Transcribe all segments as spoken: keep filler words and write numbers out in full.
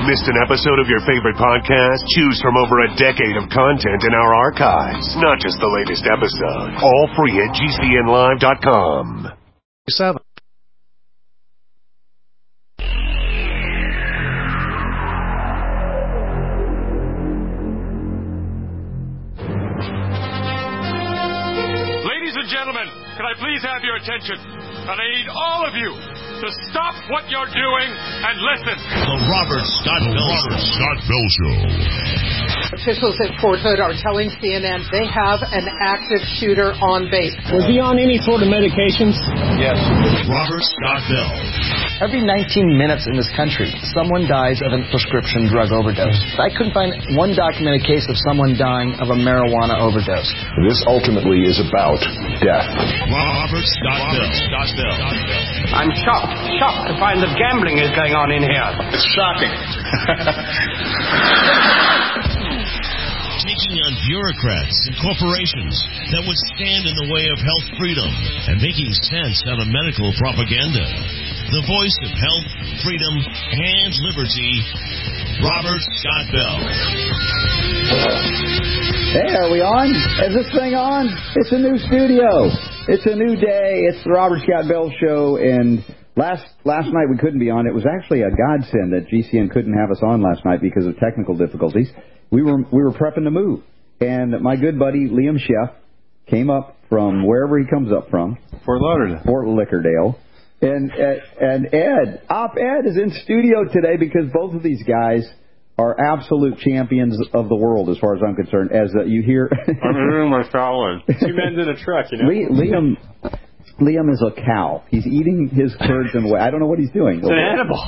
Missed an episode of your favorite podcast? Choose from over a decade of content in our archives. Not just the latest episode. All free at G C N live dot com. Seven. Ladies and gentlemen, can I please have your attention? And I need all of you to stop what you're doing and listen. The Robert Scott Bell Robert Scott Bell Show. Officials at Fort Hood are telling C N N they have an active shooter on base. Was he on any sort of medications? Yes. Robert Scott Bell. Every nineteen minutes in this country, someone dies of a prescription drug overdose. I couldn't find one documented case of someone dying of a marijuana overdose. This ultimately is about death. Robert Scott Bell. Scott Bell. I'm shocked, shocked to find that gambling is going on in here. It's shocking. Taking on bureaucrats and corporations that would stand in the way of health freedom and making sense out of medical propaganda. The voice of health, freedom, and liberty, Robert Scott Bell. Hey, are we on? Is this thing on? It's a new studio. It's a new day. It's the Robert Scott Bell Show, and last last night we couldn't be on. It was actually a godsend that G C N couldn't have us on last night because of technical difficulties. We were we were prepping to move, and my good buddy Liam Sheff came up from wherever he comes up from, Fort Lauderdale, Fort Lickerdale, and and Ed Op Ed is in studio today because both of these guys are absolute champions of the world as far as I'm concerned. As uh, you hear, I'm eating my salad. Two men in a truck, you know. Liam. Liam is a cow. He's eating his curds and whey. I don't know what he's doing. It's an animal.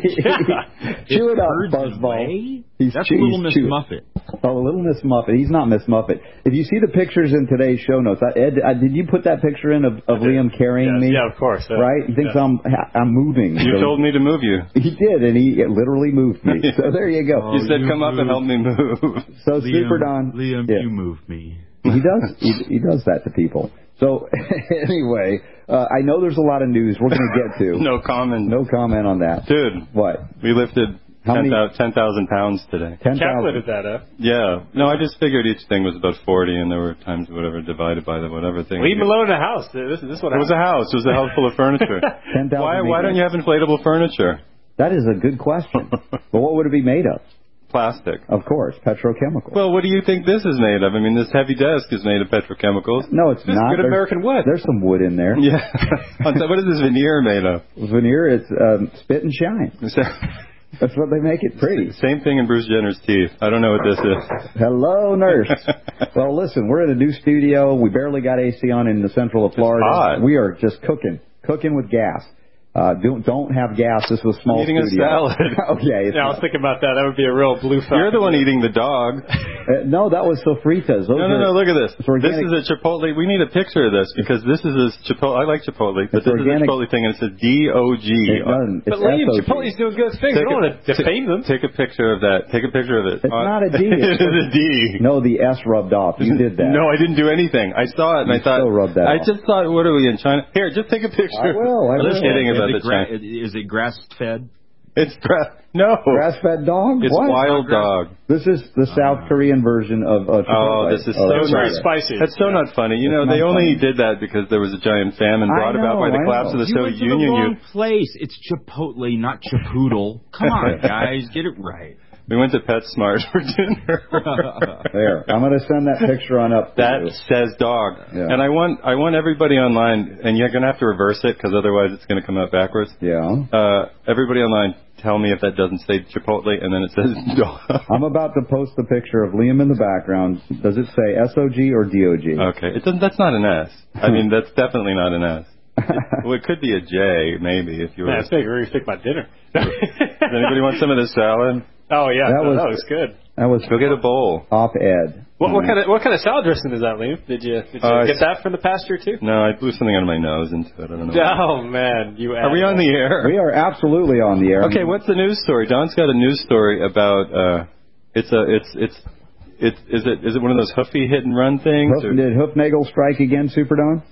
Chew it up, Buzzball. He's That's chew, a Little Miss chew. Muffet. Oh, Little Miss Muffet. He's not Miss Muffet. If you see the pictures in today's show notes, I, Ed, I, did you put that picture in of, of Liam carrying yes, me? Yeah, of course. Yeah. Right? He thinks yeah. I'm I'm moving. You so told me to move you. He did, and he it literally moved me. So there you go. Oh, you said you come moved. Up and help me move. So Liam, Super Don. Liam, yeah. you moved me. He does. He, he does that to people. So anyway, uh, I know there's a lot of news we're going to get to. No comment. No comment on that. Dude. What? We lifted ten thousand pounds today. ten thousand. Calculated that up. Yeah. No, I just figured each thing was about forty, and there were times whatever divided by the whatever thing. We even loaded a house. This, this is what it was a house. It was a house full of furniture. ten thousand. Why, why don't you have inflatable furniture? That is a good question. Well, what would it be made of? Plastic. Of course, petrochemical. Well, what do you think this is made of? I mean, this heavy desk is made of petrochemicals. No, it's this not. Good there's, American wood. There's some wood in there. Yeah. What is this veneer made of? Veneer, it's um, spit and shine. That's what they make it pretty. Same thing in Bruce Jenner's teeth. I don't know what this is. Hello, nurse. Well, listen, we're in a new studio. We barely got A C on in the central of Florida. It's hot. We are just cooking, cooking with gas. Uh, don't, don't have gas. This was a small I'm eating studio. a salad. Okay. Yeah, I was thinking about that. That would be a real blue flag. You're the one eating the dog. Uh, no, that was sofritas. Those no, no, are, no, look at this. Organic. This is a Chipotle. We need a picture of this because this is a Chipotle. I like Chipotle, but it's this organic. is a Chipotle thing, and it says D O G. It doesn't. It's but Liam, Chipotle's doing good things. Take I don't a, want to defame them. Take a picture of that. Take a picture of it. It's uh, not a D. It is a D. No, the S rubbed off. You did that. No, I didn't do anything. I saw it, and you I thought. Still rubbed that I off. just thought, what are we in China? Here, just take a picture. I will. I I'm will. just kidding about the gra- China. Is it grass-fed? It's grass. No. Grass-fed dog? It's what? wild dog. This is the South Korean version of uh, Oh, Chipotle. this is oh, so very not, spicy. That's so not funny. You know, It's they not only funny. did that because there was a giant famine brought I about know, by the I collapse know. of the You Soviet went to Union. the wrong You, place. It's Chipotle, not Chipoodle. Come on, guys, get it right. we went to PetSmart for dinner. There. I'm going to send that picture on up. That says dog. Yeah. And I want I want everybody online, and you're going to have to reverse it because otherwise it's going to come out backwards. Yeah. Uh, everybody online, tell me if that doesn't say Chipotle and then it says dog. I'm about to post the picture of Liam in the background. Does it say S O G or D O G? Okay. It doesn't, that's not an S. I mean, that's definitely not an S. Well, it could be a J, maybe, if you were. Man, it's making me think about dinner. Does anybody want some of this salad? Oh, yeah. That no, was- that was good. That was Go get a bowl. Op-ed. What, what kind of what kind of salad dressing is that, Liam? Did you, did you Uh, get that from the pasture, too? No, I blew something out of my nose into it. I don't know. Oh, man. You Are we on the air? We are absolutely on the air. Okay, what's the news story? Don's got a news story about, uh, it's a, it's, it's, it's, is it, is it one of those hoofy hit and run things? Hoof, or? did Hoofnagel strike again, Super Don?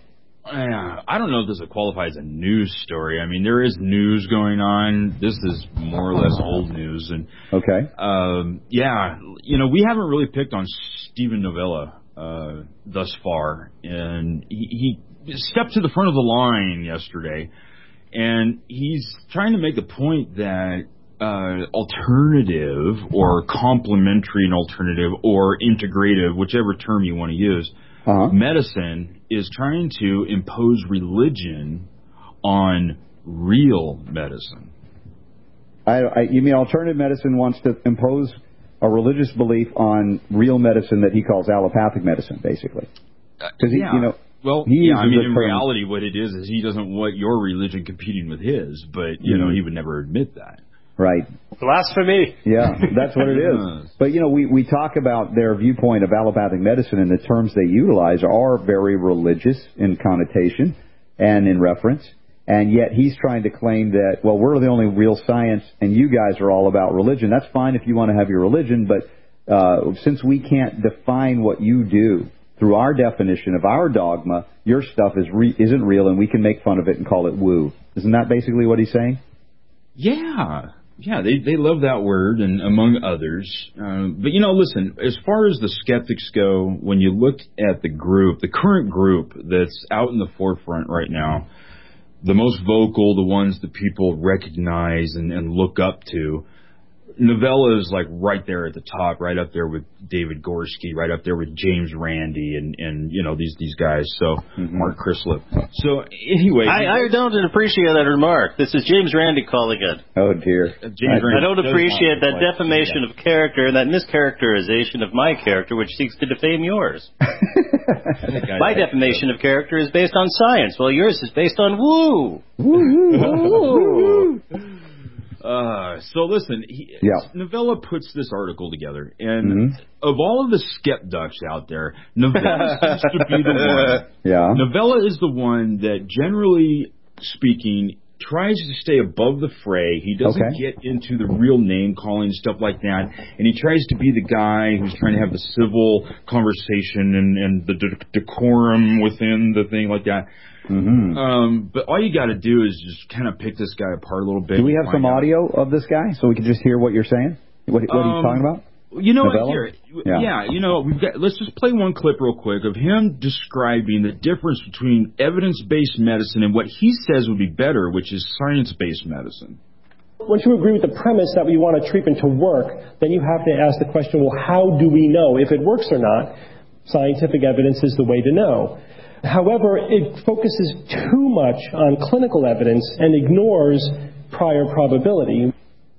Uh, I don't know if this would qualify as a news story. I mean, there is news going on. This is more or less old news. And okay. Um, yeah, you know, we haven't really picked on Steven Novella uh, thus far. And he, he stepped to the front of the line yesterday. And he's trying to make the point that uh, alternative or complementary and alternative or integrative, whichever term you want to use, Uh-huh. medicine is trying to impose religion on real medicine. I, I, you mean alternative medicine wants to impose a religious belief on real medicine that he calls allopathic medicine, basically? Because yeah. you know, well, he yeah. I mean, in term, reality, what it is is he doesn't want your religion competing with his, but you mm-hmm. know, he would never admit that. Right. Blasphemy. Yeah, that's what it is. But, you know, we, we talk about their viewpoint of allopathic medicine, and the terms they utilize are very religious in connotation and in reference. And yet he's trying to claim that, well, we're the only real science, and you guys are all about religion. That's fine if you want to have your religion, but uh, since we can't define what you do through our definition of our dogma, your stuff is re- isn't real, and we can make fun of it and call it woo. Isn't that basically what he's saying? Yeah. Yeah, they they love that word, and among others. Uh, but, you know, listen, as far as the skeptics go, when you look at the group, the current group that's out in the forefront right now, the most vocal, the ones that people recognize and, and look up to, Novella is like right there at the top, right up there with David Gorski, right up there with James Randi and, and you know, these these guys. So, mm-hmm. Mark Crislip. So, anyway. I, I don't appreciate that remark. This is James Randi calling it. Oh, dear. Uh, James I, I don't appreciate that defamation yeah. of character and that mischaracterization of my character, which seeks to defame yours. My defamation of character is based on science, while yours is based on woo. Woo. Uh, so listen, he, yeah. Novella puts this article together, and mm-hmm. of all of the skepducks out there, Novella seems to be the one. Yeah. Novella is the one that, generally speaking, tries to stay above the fray. He doesn't okay. get into the real name calling, stuff like that, and he tries to be the guy who's trying to have the civil conversation and, and the de- decorum within the thing like that. Mm-hmm. Um, but all you got to do is just kind of pick this guy apart a little bit. Do we have some out. audio of this guy so we can just hear what you're saying? What, what um, he's talking about? You know Novella? what? Here, yeah. yeah, you know, we've got. Let's just play one clip real quick of him describing the difference between evidence-based medicine and what he says would be better, which is science-based medicine. Once you agree with the premise that we want a treatment to work, then you have to ask the question, well, how do we know if it works or not? Scientific evidence is the way to know. However, it focuses too much on clinical evidence and ignores prior probability.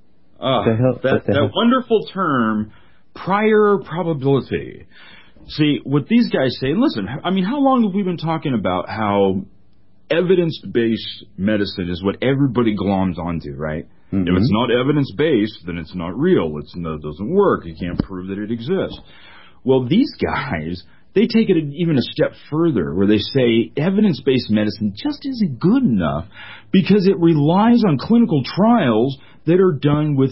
Uh, that, that wonderful term, prior probability. See, what these guys say, and listen, I mean, how long have we been talking about how evidence-based medicine is what everybody gloms onto, right? Mm-hmm. If it's not evidence-based, then it's not real. It's, it doesn't work. You can't prove that it exists. Well, these guys, they take it even a step further, where they say evidence-based medicine just isn't good enough because it relies on clinical trials that are done with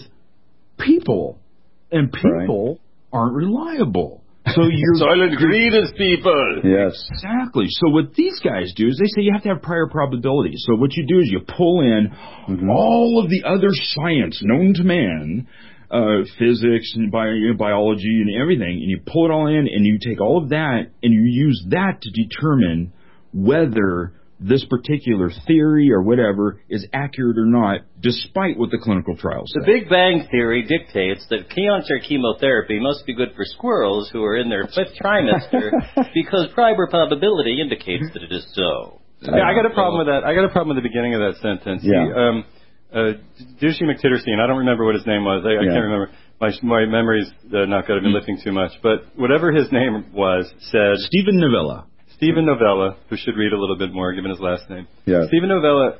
people, and people right. aren't reliable. So you're silent greed is people. Yes, exactly. So what these guys do is they say you have to have prior probability. So what you do is you pull in mm-hmm. all of the other science known to man. Uh, physics and bio, biology and everything, and you pull it all in, and you take all of that, and you use that to determine whether this particular theory or whatever is accurate or not, despite what the clinical trials say. The Big Bang Theory dictates that cancer chemotherapy must be good for squirrels who are in their fifth trimester because prior probability indicates that it is so. Yeah, I got a problem with that. I got a problem with the beginning of that sentence. Yeah. He, um, Uh, Douchey McTitterstein, I don't remember what his name was. I, I yeah. can't remember. My my memory's uh, not good. I've been lifting too much. But whatever his name was said... Steven Novella. Steven Novella, who should read a little bit more, given his last name. Yeah. Steven Novella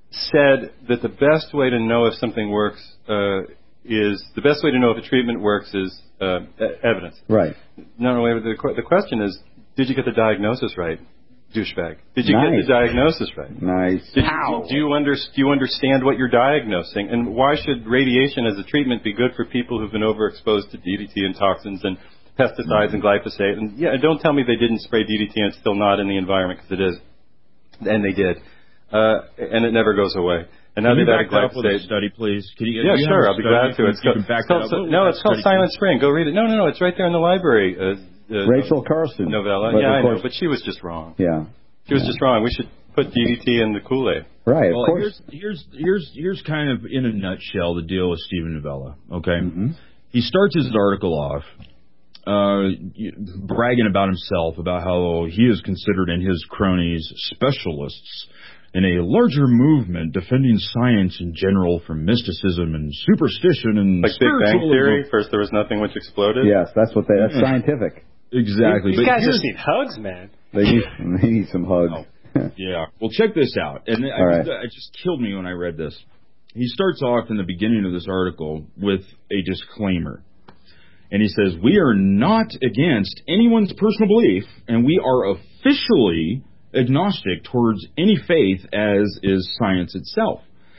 said that the best way to know if something works uh, is... The best way to know if a treatment works is uh, evidence. Right. No, no, the, the question is, did you get the diagnosis right? Douchebag. Did you nice. get the diagnosis right? Nice. Did you, do, you under, do you understand what you're diagnosing? And why should radiation as a treatment be good for people who've been overexposed to D D T and toxins and pesticides mm-hmm. and glyphosate? And yeah, don't tell me they didn't spray D D T and it's still not in the environment, because it is. And they did. Uh, and it never goes away. And now Can you they've back that added up with a glyphosate. study, please? Can you, Yeah, you sure. have a I'll be study? glad to. It's you called, can back it's called, that up. no, it's called Silent Spring. Go read it. No, no, no. It's right there in the library. Uh, uh, Rachel Carson novella. But Yeah, I of course- know, but she was just wrong. Yeah. She was Yeah. just wrong. We should put D D T in the Kool-Aid. Right, of well, course. Here's, here's, here's, here's kind of, in a nutshell, the deal with Steven Novella, okay? Mm-hmm. He starts his article off uh, bragging about himself, about how he is considered and his cronies specialists in a larger movement defending science in general from mysticism and superstition and Like Big Bang spiritualism. Theory, first there was nothing which exploded. Yes, that's what they, that's scientific. Exactly. These but guys here's- just need hugs, man. They need, they need some hugs. Yeah. Well, check this out. And I, right. it just killed me when I read this. He starts off in the beginning of this article with a disclaimer. And he says, we are not against anyone's personal belief, and we are officially agnostic towards any faith, as is science itself.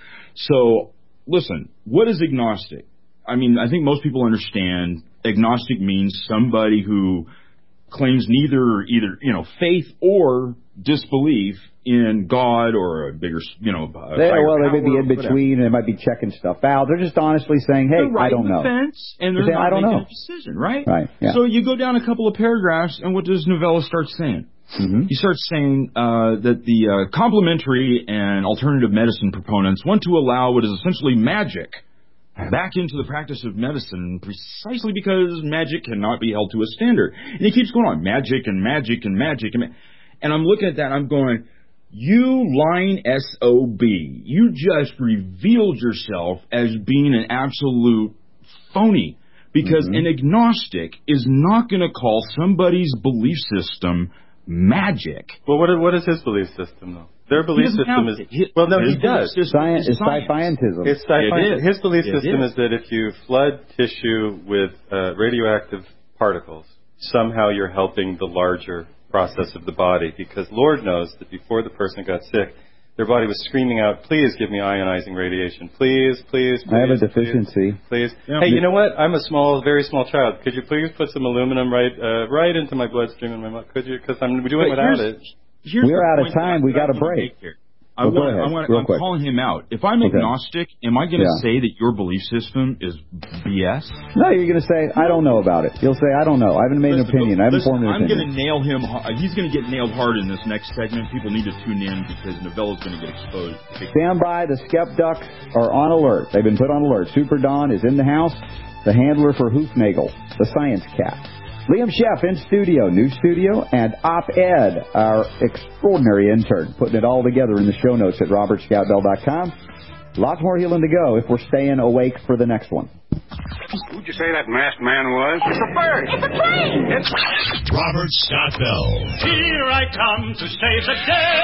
So, listen, what is agnostic? I mean, I think most people understand agnostic means somebody who claims neither either, you know, faith or disbelief in God or a bigger, you know, a They, higher well, they may be power, in whatever. between, and they might be checking stuff out. They're just honestly saying, hey, They're right I don't in the know. fence, and they're They're saying, not I don't making know. a decision, right? Right, yeah. So you go down a couple of paragraphs, and what does Novella start saying? Mm-hmm. He starts saying uh, that the uh, complementary and alternative medicine proponents want to allow what is essentially magic back into the practice of medicine precisely because magic cannot be held to a standard. And he keeps going on, magic and magic and magic. And, ma- and I'm looking at that and I'm going, you lying S O B, you just revealed yourself as being an absolute phony. Because Mm-hmm. an agnostic is not going to call somebody's belief system magic. Well, what, what is his belief system, though? Their He belief doesn't system have is... it. He- well, no, his he does. belief system Science, is it's science. scientism. It's sci-fi. It is. His belief It system is. is. that if you flood tissue with uh, radioactive particles, somehow you're helping the larger process of the body. Because Lord knows that before the person got sick, their body was screaming out, please give me ionizing radiation. Please, please, please. I have a please, deficiency. Please. Yeah. Hey, you know what? I'm a small, very small child. Could you please put some aluminum right uh, right into my bloodstream and my mouth? Could you? Because I'm doing But without here's- it. Here's We're the out of point time. that We I got a wanna break. make here. I Well, go want, ahead, I want, real I'm quick. calling him out. If I'm Okay. agnostic, am I going to Yeah. say that your belief system is B S? No, you're going to say, I don't know about it. You'll say, I don't know. I haven't made an Listen, opinion. I haven't listen, formed an I'm going to opinion. nail him. har- He's going to get nailed hard in this next segment. People need to tune in because Novella's going to get exposed. Stand by. The Skep Ducks are on alert. They've been put on alert. Super Don is in the house. The handler for Hoofnagel, the science cat. Liam Sheff in studio, new studio, and Op-Ed, our extraordinary intern, putting it all together in the show notes at robert scout bell dot com. Lots more healing to go if we're staying awake for the next one. Who'd you say that masked man was? It's a bird. It's a plane. It's Robert Scott Bell. Here I come to save the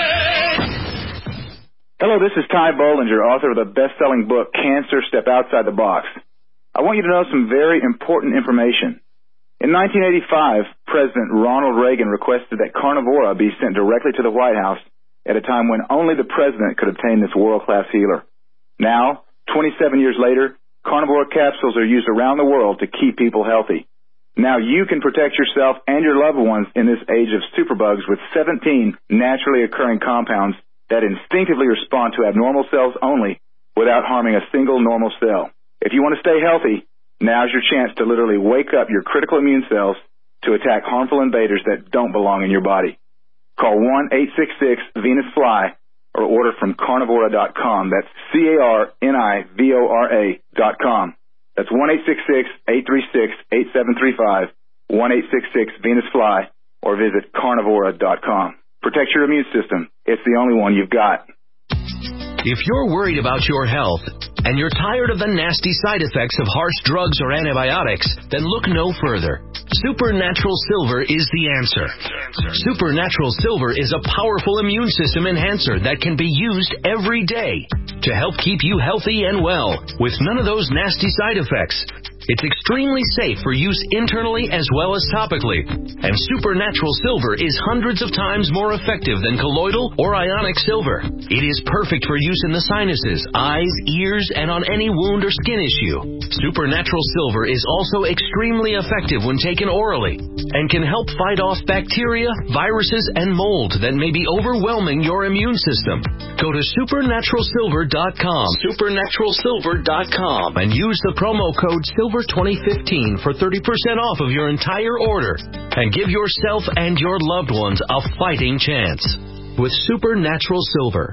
day. Hello, this is Ty Bollinger, author of the best-selling book, Cancer, Step Outside the Box. I want you to know some very important information. In nineteen eighty-five, President Ronald Reagan requested that Carnivora be sent directly to the White House at a time when only the president could obtain this world-class healer. Now, twenty-seven years later, Carnivora capsules are used around the world to keep people healthy. Now you can protect yourself and your loved ones in this age of superbugs with seventeen naturally occurring compounds that instinctively respond to abnormal cells only without harming a single normal cell. If you want to stay healthy, now's your chance to literally wake up your critical immune cells to attack harmful invaders that don't belong in your body. Call one eight six six Venus Fly or order from carnivora dot com. That's C A R N I V O R A dot com. That's one eight six six, eight three six, eight seven three five, one eight six six Venus Fly, or visit carnivora dot com. Protect your immune system. It's the only one you've got. If you're worried about your health and you're tired of the nasty side effects of harsh drugs or antibiotics, then look no further. Supernatural Silver is the answer. Supernatural Silver is a powerful immune system enhancer that can be used every day to help keep you healthy and well with none of those nasty side effects. It's extremely safe for use internally as well as topically. And Supernatural Silver is hundreds of times more effective than colloidal or ionic silver. It is perfect for use in the sinuses, eyes, ears, and on any wound or skin issue. Supernatural Silver is also extremely effective when taken orally and can help fight off bacteria, viruses, and mold that may be overwhelming your immune system. Go to supernatural silver dot com, supernatural silver dot com, and use the promo code silver twenty fifteen for thirty percent off of your entire order. And give yourself and your loved ones a fighting chance with Supernatural Silver.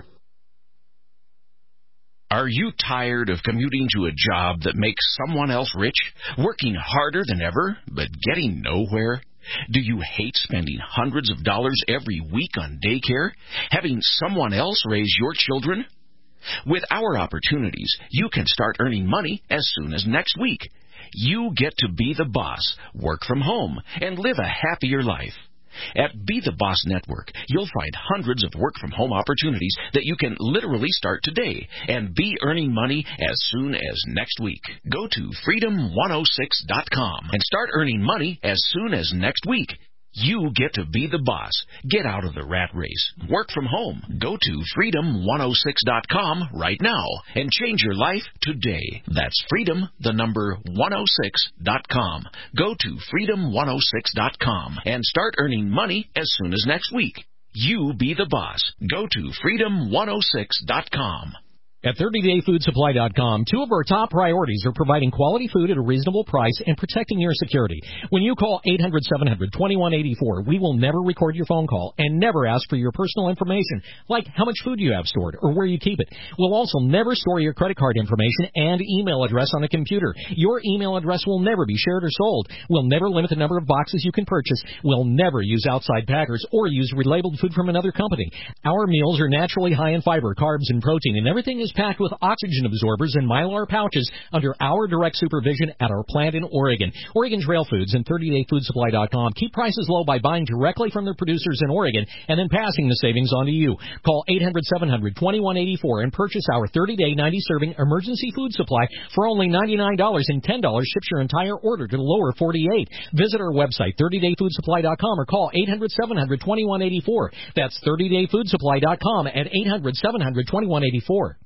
Are you tired of commuting to a job that makes someone else rich, working harder than ever, but getting nowhere? Do you hate spending hundreds of dollars every week on daycare, having someone else raise your children? With our opportunities, you can start earning money as soon as next week. You get to be the boss, work from home, and live a happier life. At Be the Boss Network, you'll find hundreds of work-from-home opportunities that you can literally start today and be earning money as soon as next week. Go to freedom one oh six dot com and start earning money as soon as next week. You get to be the boss. Get out of the rat race. Work from home. Go to freedom one oh six dot com right now and change your life today. That's freedom, the number one oh six dot com. Go to freedom one oh six dot com and start earning money as soon as next week. You be the boss. Go to freedom one oh six dot com. At thirty day food supply dot com, two of our top priorities are providing quality food at a reasonable price and protecting your security. When you call eight hundred, seven hundred, twenty-one eighty-four, we will never record your phone call and never ask for your personal information, like how much food you have stored or where you keep it. We'll also never store your credit card information and email address on a computer. Your email address will never be shared or sold. We'll never limit the number of boxes you can purchase. We'll never use outside packers or use relabeled food from another company. Our meals are naturally high in fiber, carbs, and protein, and everything is packed with oxygen absorbers and Mylar pouches under our direct supervision at our plant in Oregon. Oregon Trail Foods and thirty day food supply dot com keep prices low by buying directly from their producers in Oregon and then passing the savings on to you. Call eight hundred, seven hundred, twenty-one eighty-four and purchase our thirty day, ninety serving emergency food supply for only ninety-nine dollars, and ten dollars ships your entire order to the lower forty-eight. Visit our website, thirty day food supply dot com, or call eight hundred, seven hundred, twenty-one eighty-four. That's thirty day food supply dot com at eight hundred, seven hundred, twenty-one eighty-four.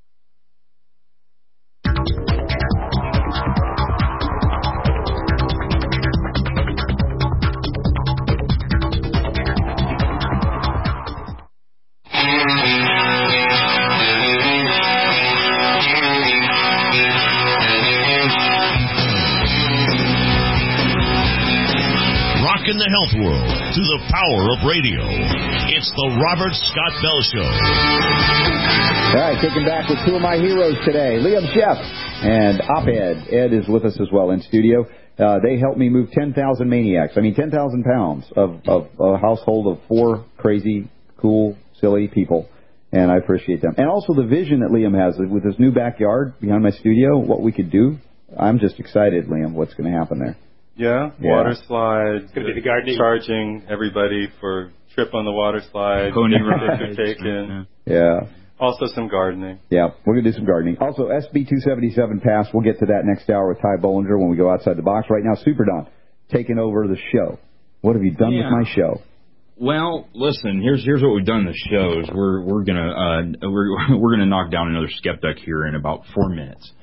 In the health world through the power of radio. It's the Robert Scott Bell Show. All right, kicking back with two of my heroes today, Liam Sheff and Op-Ed. Ed is with us as well in studio. Uh, they helped me move ten thousand maniacs. I mean, ten thousand pounds of, of a household of four crazy, cool, silly people. And I appreciate them. And also the vision that Liam has with his new backyard behind my studio, what we could do. I'm just excited, Liam, what's going to happen there. Yeah, yeah. Water slides. Going to be the gardening. Charging everybody for trip on the water slide. Pony rides. Taken. Yeah. Also some gardening. Yeah, we're going to do some gardening. Also, S B two seventy-seven Pass. We'll get to that next hour with Ty Bollinger when we go outside the box. Right now, Super Don taking over the show. What have you done yeah. with my show? Well, listen. Here's here's what we've done in the show. Is we're we're gonna uh, we're we're gonna knock down another skeptic here in about four minutes.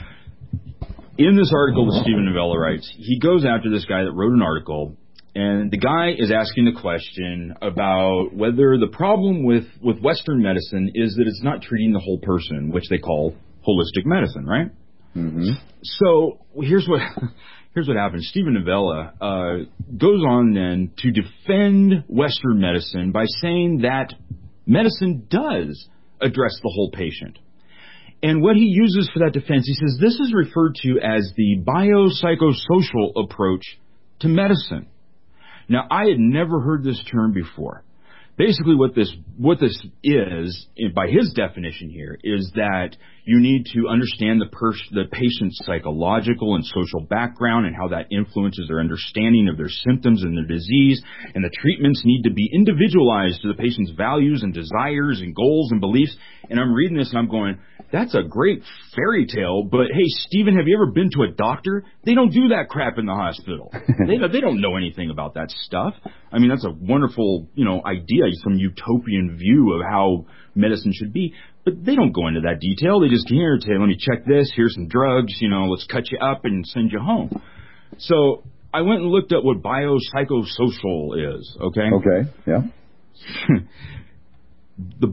In this article that Steven Novella writes, he goes after this guy that wrote an article, and the guy is asking the question about whether the problem with, with Western medicine is that it's not treating the whole person, which they call holistic medicine, right? Mm-hmm. So here's what here's what happens. Steven Novella uh, goes on then to defend Western medicine by saying that medicine does address the whole patient. And what he uses for that defense, he says this is referred to as the biopsychosocial approach to medicine. Now, I had never heard this term before. Basically, what this what this is, by his definition here, is that You need to understand the, pers- the patient's psychological and social background and how that influences their understanding of their symptoms and their disease. And the treatments need to be individualized to the patient's values and desires and goals and beliefs. And I'm reading this and I'm going, that's a great fairy tale, but hey, Stephen, have you ever been to a doctor? They don't do that crap in the hospital. they, they don't know anything about that stuff. I mean, that's a wonderful, you know, idea, some utopian view of how medicine should be, but they don't go into that detail. They just, here, say, let me check this, here's some drugs, you know, let's cut you up and send you home. So I went and looked at what biopsychosocial is, okay? Okay, yeah. The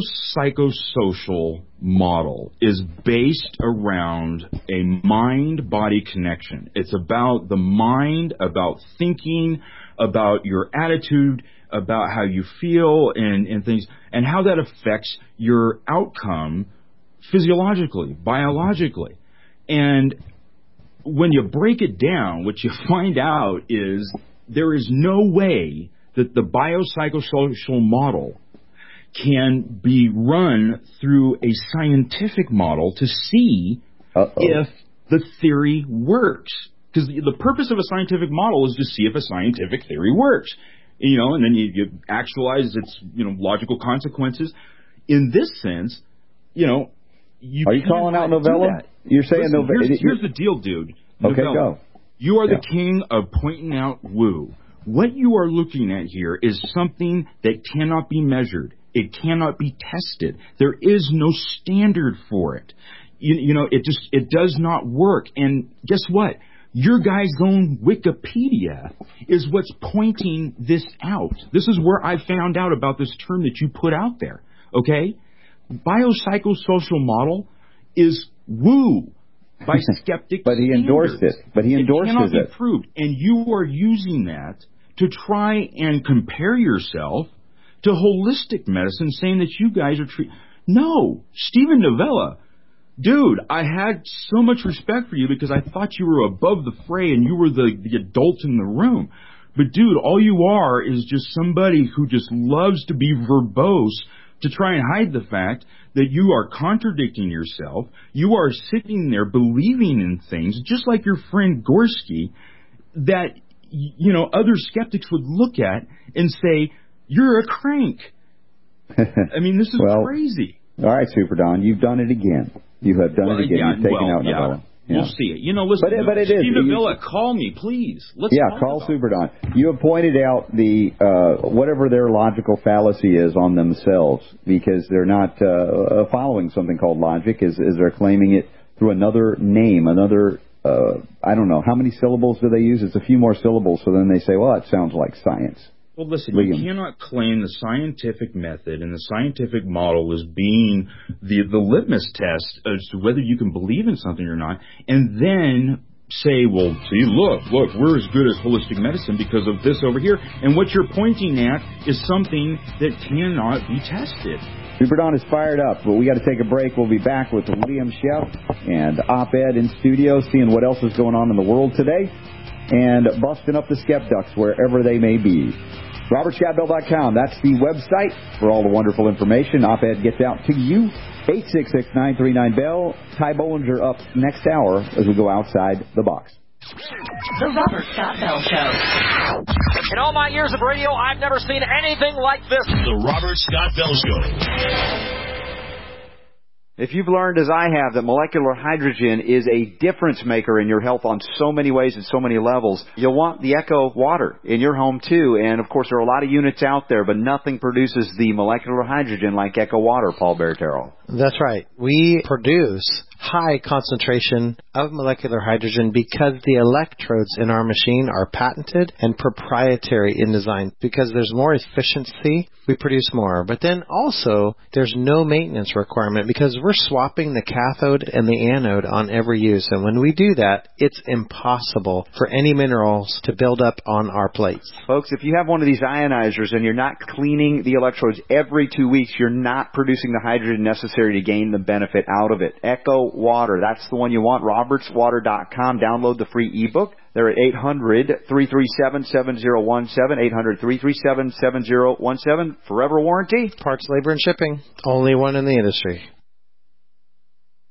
biopsychosocial model is based around a mind-body connection. It's about the mind, about thinking, about your attitude, about how you feel and, and things, and how that affects your outcome physiologically, biologically. And when you break it down, what you find out is there is no way that the biopsychosocial model can be run through a scientific model to see Uh-oh. if the theory works. Because the, the purpose of a scientific model is to see if a scientific theory works. You know, and then you, you actualize its, you know, logical consequences. In this sense, you know, you Are you calling out Novella? You're saying Listen, Novella? Here's, here's the deal, dude. Okay, Novella, go. You are yeah. the king of pointing out woo. What you are looking at here is something that cannot be measured. It cannot be tested. There is no standard for it. You, you know, it just, it does not work. And guess what? Your guy's own Wikipedia is what's pointing this out. This is where I found out about this term that you put out there. Okay? Biopsychosocial model is woo by skeptic But he endorsed standards. it. But he endorses it. Cannot it. be proved. And you are using that to try and compare yourself to holistic medicine, saying that you guys are treating. No, Stephen Novella, dude, I had so much respect for you because I thought you were above the fray and you were the, the adult in the room. But dude, all you are is just somebody who just loves to be verbose to try and hide the fact that you are contradicting yourself. You are sitting there believing in things, just like your friend Gorski, that, you know, other skeptics would look at and say, you're a crank. I mean, this is well, crazy. All right, Super Don, you've done it again. You have done well, it again. Yeah, You've taken well, out yeah. Novella. Yeah. We'll see it. You know, listen, but it, but it Steve is. Novella, call me, please. Let's yeah, call about Super Don. You have pointed out the uh, whatever their logical fallacy is on themselves because they're not uh, following something called logic, is, is they're claiming it through another name, another, uh, I don't know, how many syllables do they use? It's a few more syllables, so then they say, well, it sounds like science. Well, listen, Liam. You cannot claim the scientific method and the scientific model as being the the litmus test as to whether you can believe in something or not, and then say, well, see, look, look, we're as good as holistic medicine because of this over here. And what you're pointing at is something that cannot be tested. Super Don is fired up, but we got to take a break. We'll be back with Liam Sheff and Op-Ed in studio, seeing what else is going on in the world today, and busting up the skeptics wherever they may be. Robert Scott Bell dot com, that's the website for all the wonderful information. Op-Ed gets out to you. eight six six, nine three nine, B E L L. Ty Bollinger up next hour as we go outside the box. The Robert Scott Bell Show. In all my years of radio, I've never seen anything like this. The Robert Scott Bell Show. If you've learned, as I have, that molecular hydrogen is a difference maker in your health on so many ways and so many levels, you'll want the Echo water in your home too. And of course, there are a lot of units out there, but nothing produces the molecular hydrogen like Echo water, Paul Bertero. That's right. We produce high concentration of molecular hydrogen because the electrodes in our machine are patented and proprietary in design. Because there's more efficiency, we produce more. But then also, there's no maintenance requirement because we're swapping the cathode and the anode on every use. And when we do that, it's impossible for any minerals to build up on our plates. Folks, if you have one of these ionizers and you're not cleaning the electrodes every two weeks, you're not producing the hydrogen necessary to gain the benefit out of it. Echo Water, that's the one you want. roberts water dot com. Download the free ebook. They're at eight hundred, three three seven, seven zero one seven, eight hundred, three three seven, seven zero one seven. Forever warranty. Parts, labor, and shipping. Only one in the industry.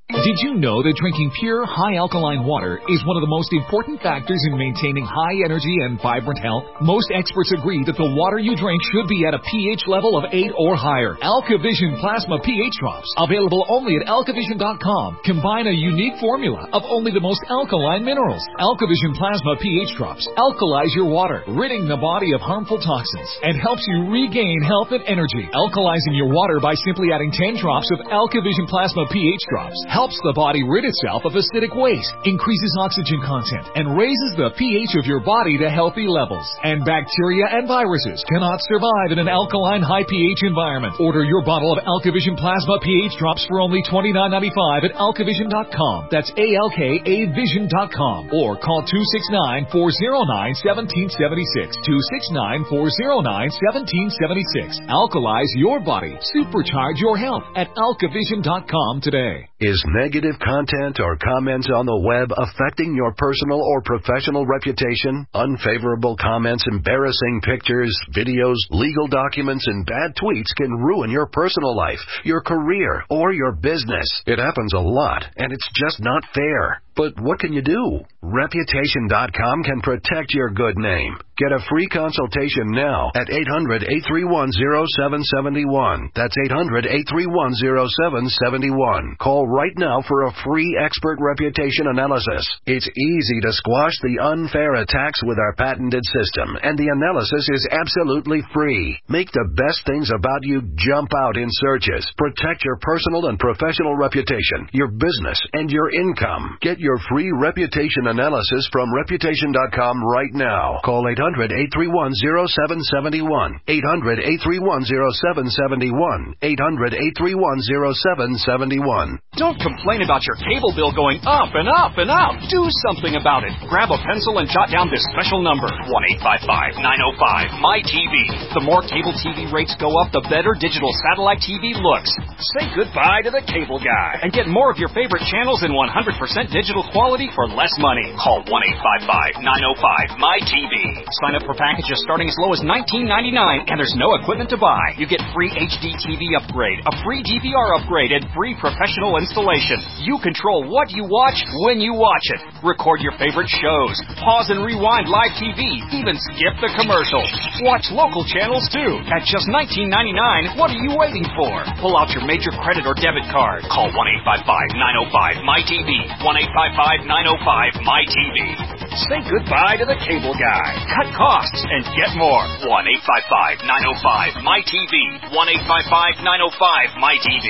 Did you know that drinking pure, high-alkaline water is one of the most important factors in maintaining high energy and vibrant health? Most experts agree that the water you drink should be at a pH level of eight or higher. AlkaVision Plasma pH Drops, available only at alkavision dot com, combine a unique formula of only the most alkaline minerals. AlkaVision Plasma pH Drops alkalize your water, ridding the body of harmful toxins, and helps you regain health and energy. Alkalizing your water by simply adding ten drops of AlkaVision Plasma pH Drops helps the body rid itself of acidic waste, increases oxygen content, and raises the pH of your body to healthy levels. And bacteria and viruses cannot survive in an alkaline high pH environment. Order your bottle of AlkaVision Plasma pH Drops for only twenty-nine ninety-five at alkavision dot com. That's A L K A vision dot com. Or call two six nine, four oh nine, one seven seven six. two six nine, four oh nine, one seven seven six. Alkalize your body. Supercharge your health at alkavision dot com today. Is negative content or comments on the web affecting your personal or professional reputation? Unfavorable comments, embarrassing pictures, videos, legal documents, and bad tweets can ruin your personal life, your career, or your business. It happens a lot, and it's just not fair. But what can you do? Reputation dot com can protect your good name. Get a free consultation now at eight hundred, eight three one, oh seven seven one. That's eight hundred, eight three one, oh seven seven one. Call right now for a free expert reputation analysis. It's easy to squash the unfair attacks with our patented system, and the analysis is absolutely free. Make the best things about you jump out in searches. Protect your personal and professional reputation, your business, and your income. Get your free reputation analysis from reputation dot com right now. Call eight hundred, eight three one, oh seven seven one. eight hundred, eight three one, oh seven seven one. eight hundred, eight three one, oh seven seven one. Don't complain about your cable bill going up and up and up. Do something about it. Grab a pencil and jot down this special number. one eight five five, nine oh five, M Y T V. The more cable T V rates go up, the better digital satellite T V looks. Say goodbye to the cable guy and get more of your favorite channels in one hundred percent digital quality for less money. Call one eight five five, nine oh five, M Y T V. Sign up for packages starting as low as nineteen ninety-nine, and there's no equipment to buy. You get free H D T V upgrade, a free D V R upgrade, and free professional installation. You control what you watch when you watch it. Record your favorite shows. Pause and rewind live T V. Even skip the commercials. Watch local channels too. At just nineteen ninety-nine, what are you waiting for? Pull out your major credit or debit card. Call one eight five five, nine oh five, M Y T V. one eight five five, nine oh five, M Y T V. Say goodbye to the cable guy. Cut costs and get more. one eight five five, nine oh five, M Y T V. one eight five five, nine oh five, M Y T V.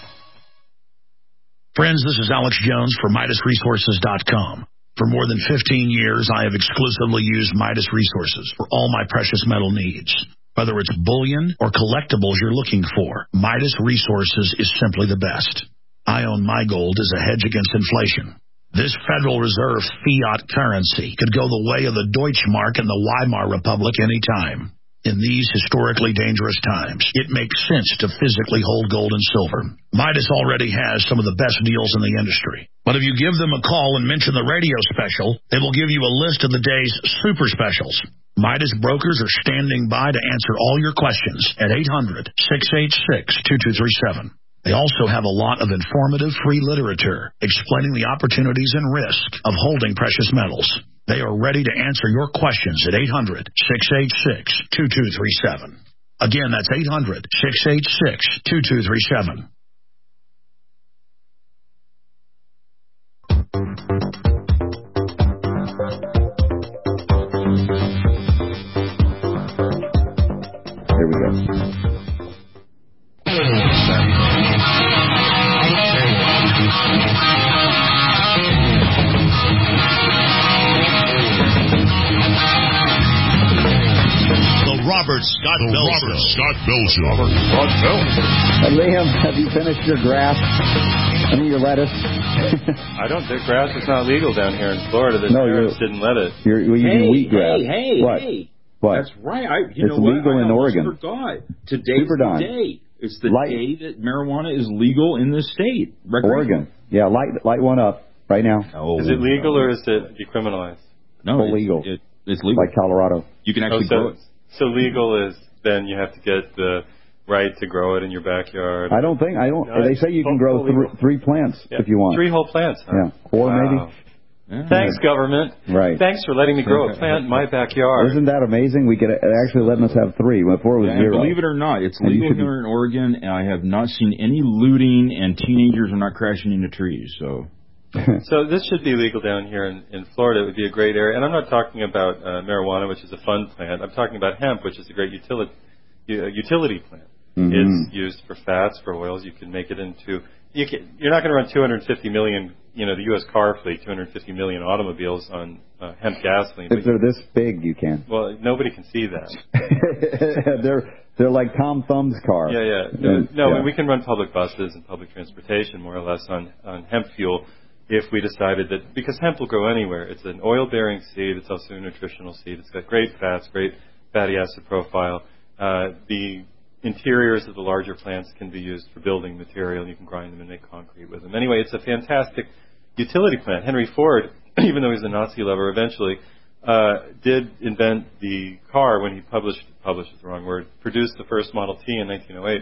Friends, this is Alex Jones for Midas Resources dot com. For more than fifteen years, I have exclusively used Midas Resources for all my precious metal needs. Whether it's bullion or collectibles you're looking for, Midas Resources is simply the best. I own my gold as a hedge against inflation. This Federal Reserve fiat currency could go the way of the Deutschmark and the Weimar Republic any time. In these historically dangerous times, it makes sense to physically hold gold and silver. Midas already has some of the best deals in the industry. But if you give them a call and mention the radio special, they will give you a list of the day's super specials. Midas brokers are standing by to answer all your questions at eight hundred, six eight six, two two three seven. They also have a lot of informative free literature explaining the opportunities and risks of holding precious metals. They are ready to answer your questions at eight hundred, six eight six, two two three seven. Again, that's eight hundred, six eight six, two two three seven. There we go. Robert Scott Bell Show. Robert Scott Bell Show. Robert Scott Bell. Uh, Liam, have you finished your grass? I mean, your lettuce? I don't think grass is not legal down here in Florida. The no, sheriffs didn't let it. You're, you're using hey, wheatgrass. Hey, hey, what? hey. What? That's right. I, you it's know legal what? in I Oregon. forgot. Today's Super the Don. day. It's the light. day that marijuana is legal in this state. Oregon. Yeah, light light one up right now. Oh, is it legal or is it decriminalized? No, it's legal. It, it's legal. Like Colorado. You can actually oh, so, grow it. So legal is then you have to get the right to grow it in your backyard? I don't think I don't. No, they say you can grow th- three plants yeah. if you want. Three whole plants. Huh? Yeah, four wow. maybe. Yeah. Thanks, government. Right. Thanks for letting me grow a plant in my backyard. Isn't that amazing? We could actually letting us have three. Before it was yeah, zero. Believe it or not, it's and legal here in Oregon, and I have not seen any looting, and teenagers are not crashing into trees. So. So this should be legal down here in, in Florida. It would be a great area. And I'm not talking about uh, marijuana, which is a fun plant. I'm talking about hemp, which is a great utility uh, utility plant. Mm-hmm. It's used for fats, for oils. You can make it into. You can, you're not going to run two hundred fifty million. You know, the U S car fleet, two hundred fifty million automobiles on uh, hemp gasoline. If they're this big, you can. Well, nobody can see that. they're they're like Tom Thumb's car. Yeah, yeah. No, And, no yeah. we can run public buses and public transportation more or less on on hemp fuel. If we decided that, because hemp will grow anywhere. It's an oil-bearing seed. It's also a nutritional seed. It's got great fats, great fatty acid profile. Uh, the interiors of the larger plants can be used for building material. You can grind them and make concrete with them. Anyway, it's a fantastic utility plant. Henry Ford, even though he's a Nazi lover eventually, uh, did invent the car when he published, published is the wrong word, produced the first Model T in nineteen oh eight.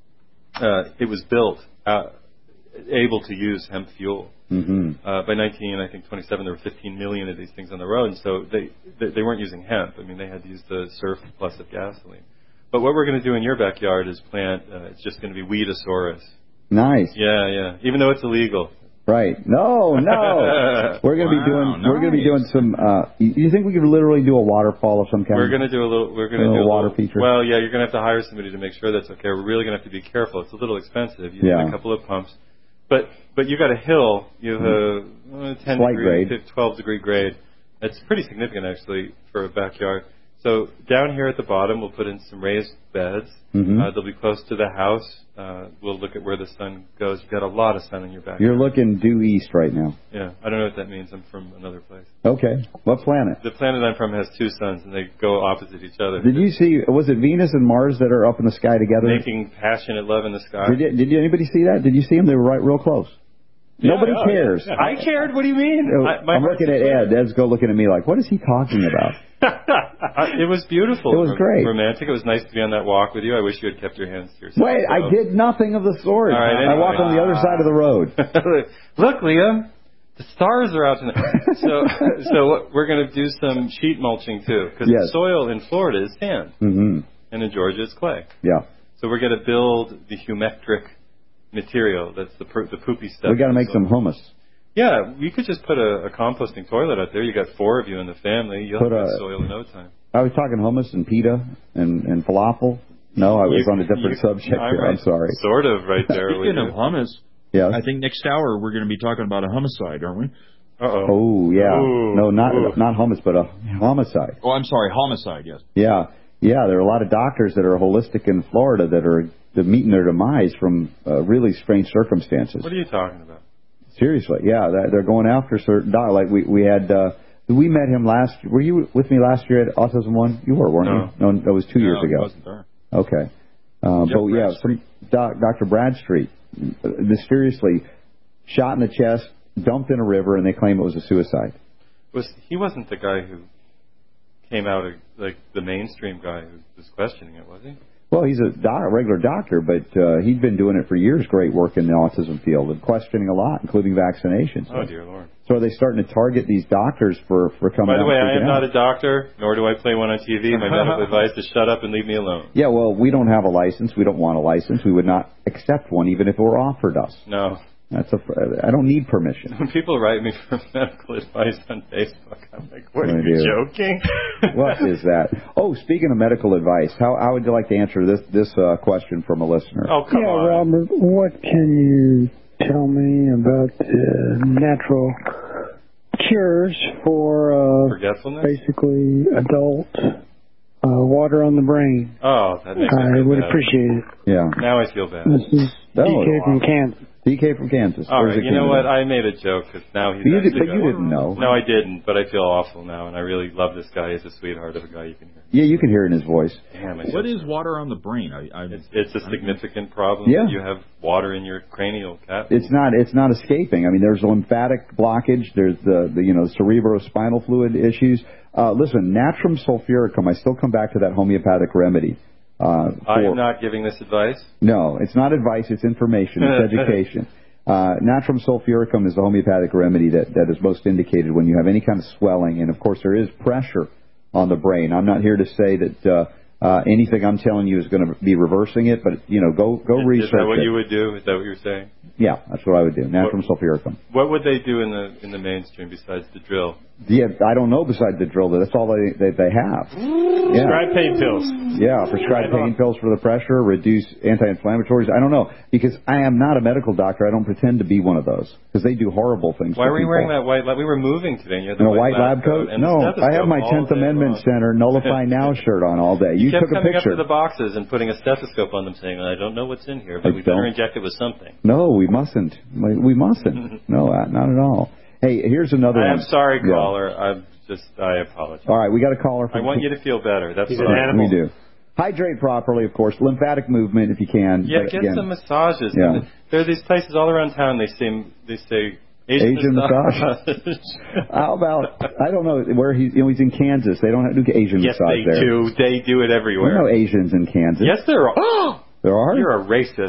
Uh, it was built uh, able to use hemp fuel. Mm-hmm. Uh, by nineteen, I think twenty-seven, there were fifteen million of these things on the road, and so they, they they weren't using hemp. I mean, they had to use the surplus of gasoline. But what we're going to do in your backyard is plant. Uh, it's just going to be Weedosaurus. Nice. Yeah, yeah. Even though it's illegal. Right. No, no. We're going to Wow, be doing. nice. We're going to be doing some. Uh, you you think we could literally do a waterfall of some kind? We're going to do a little. We're going to a do a water little, feature. Well, yeah, you're going to have to hire somebody to make sure that's okay. We're really going to have to be careful. It's a little expensive. You Yeah. need a couple of pumps. But but you got a hill. You have a uh, ten Slight degree, grade. twelve degree grade. That's pretty significant actually for a backyard. So down here at the bottom, we'll put in some raised beds. Mhm. Uh, they'll be close to the house. Uh, we'll look at where the sun goes. You've got a lot of sun in your backyard. You're looking due east right now. Yeah, I don't know what that means. I'm from another place. Okay. What planet? The planet I'm from has two suns, and they go opposite each other. Did you see? Was it Venus and Mars that are up in the sky together? Making passionate love in the sky. Did, you, did you, anybody see that? Did you see them? They were right, real close. Yeah, Nobody yeah, cares. yeah. I cared. What do you mean? Oh, I, my I'm heart's looking at clear. Ed. Ed's go looking at me like, what is he talking about? Uh, it was beautiful. It was great. Romantic. It was nice to be on that walk with you. I wish you had kept your hands to yourself. Wait, I so. did nothing of the sort. All right, I anyway. walked on the other side of the road. Look, Liam, the stars are out tonight. so, so what, we're going to do some sheet mulching too, because Yes. the soil in Florida is sand, Mm-hmm. and in Georgia it's clay. Yeah. So we're going to build the humectric material. That's the per, the poopy stuff. We got to make some hummus. Yeah, you could just put a, a composting toilet out there. You got four of you in the family. You'll Put have a- good soil in no time. I was talking hummus and pita and, and falafel. No, I was You- on a different you- subject I'm here. I'm right. sorry. Sort of right there. with Speaking you. of hummus, Yes. I think next hour we're going to be talking about a homicide, aren't we? Uh-oh. Oh, yeah. Ooh. No, not Ooh. not hummus, but a homicide. Oh, I'm sorry, homicide, yes. Yeah. Yeah, there are a lot of doctors that are holistic in Florida that are that meeting their demise from uh, really strange circumstances. What are you talking about? Seriously, yeah, that, they're going after certain doc. Like we we had, uh, we met him last. Were you with me last year at Autism One? You were, weren't you? No, that was two No, years he ago. wasn't there. Okay, uh, Jeff but yeah, Bradstreet. some doc, Doctor Bradstreet uh, mysteriously shot in the chest, dumped in a river, and they claim it was a suicide. Was he wasn't the guy who came out like the mainstream guy who was questioning it, was he? Well, he's a, doc, a regular doctor, but uh, he'd been doing it for years. Great work in the autism field and questioning a lot, including vaccinations. Oh dear Lord! So are they starting to target these doctors for for coming By the out way, and I am freaking not out? a doctor, nor do I play one on T V. My medical advice is shut up and leave me alone. Yeah, well, we don't have a license. We don't want a license. We would not accept one, even if it were offered us. No. That's a. I don't need permission. When people write me for medical advice on Facebook, I'm like, what, I are you do. joking? What is that? Oh, speaking of medical advice, how how would you like to answer this this uh, question from a listener? Oh, come yeah, on. Robert, what can you tell me about uh, natural cures for uh, Forgetfulness? basically adult uh, water on the brain? Oh, that makes me I feel would bad. appreciate it. Yeah. Now I feel bad. This is D K Oh, from Kansas. D K from Kansas. All There's right, a you know candidate. what? I made a joke because now he's. But you, did, actually but you got- didn't know. No, I didn't, but I feel awful now, and I really love this guy. He's a sweetheart of a guy you can hear. Yeah, you can hear it in his voice. Damn, I What feel- is water on the brain? I, I, It's, it's a significant problem. Yeah. You have water in your cranial cavity. It's not. It's not escaping. I mean, there's lymphatic blockage. There's the, the you know cerebrospinal fluid issues. Uh, listen, natrum sulfuricum. I still come back to that homeopathic remedy. Uh, Uh, I for, am not giving this advice. No, it's not advice. It's information. It's education. Uh, Natrum sulfuricum is the homeopathic remedy that, that is most indicated when you have any kind of swelling. And, of course, there is pressure on the brain. I'm not here to say that uh, uh, anything I'm telling you is going to be reversing it, but, you know, go go is, research it. Is that what it. you would do? Is that what you're saying? Yeah, that's what I would do. Natrum what, sulfuricum. What would they do in the in the mainstream besides the drill? Yeah, I don't know besides the drill. That's all they they, they have. Yeah. Prescribe pain pills. Yeah, prescribe pain pills for the pressure, reduce anti-inflammatories. I don't know, because I am not a medical doctor. I don't pretend to be one of those, because they do horrible things. Why to were you people. wearing that white lab? We were moving today. And you had the In a white, white lab, lab coat? coat No, I have my tenth Amendment long. Center Nullify Now shirt on all day. You, you kept took a coming picture. up to the boxes and putting a stethoscope on them, saying, "I don't know what's in here, but I we better don't. inject it with something." No, we mustn't. We, we mustn't. No, uh, not at all. Hey, here's another I one. am sorry, yeah. caller. I'm just, I apologize. All right, we got a caller. From I want you to feel better. That's He's what an animal. We do. Hydrate properly, of course. Lymphatic movement, if you can. Yeah, but get again, some massages. Yeah. There are these places all around town. They say they say Asian, Asian massage. How about, I don't know where he, you know, he's in Kansas. They don't do Asian yes, massage they there. do. They do it everywhere. There are no Asians in Kansas. Yes, there are. There are? You're a racist.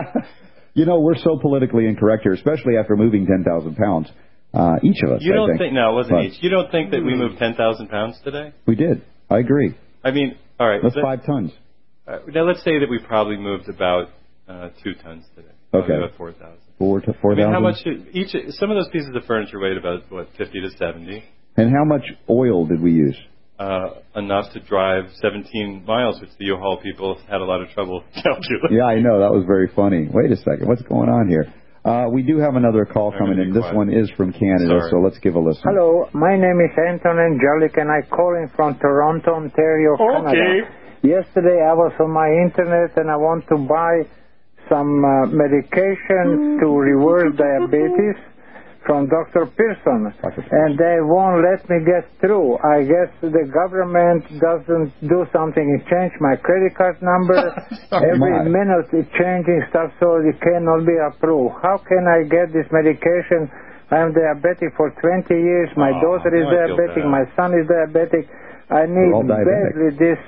You know, we're so politically incorrect here, especially after moving ten thousand pounds. Uh, each of us, You I don't think. think, no, it wasn't But each. You don't think that we moved ten thousand pounds today? We did. I agree. I mean, all right. That's let, five tons. Uh, now, let's say that we probably moved about uh, two tons today. Okay. About four thousand. Four to four I mean, thousand? how much, did each, some of those pieces of furniture weighed about, what, fifty to seventy? And how much oil did we use? Uh, enough to drive seventeen miles, which the U-Haul people had a lot of trouble calculating. Yeah, I know. That was very funny. Wait a second. What's going on here? Uh, we do have another call I'm coming in. This quiet. one is from Canada, Sorry. so let's give a listen. Hello, my name is Anton Angelic, and I'm calling from Toronto, Ontario, Okay. Canada. Yesterday I was on my internet, and I want to buy some uh, medication to reverse diabetes from Doctor Pearson, and they won't let me get through. I guess the government doesn't do something. It changed my credit card number. Every my. minute it's changing stuff, so it cannot be approved. How can I get this medication? I'm diabetic for twenty years. My Oh, daughter is now I feel diabetic. bad. My son is diabetic. I need all diabetic. badly this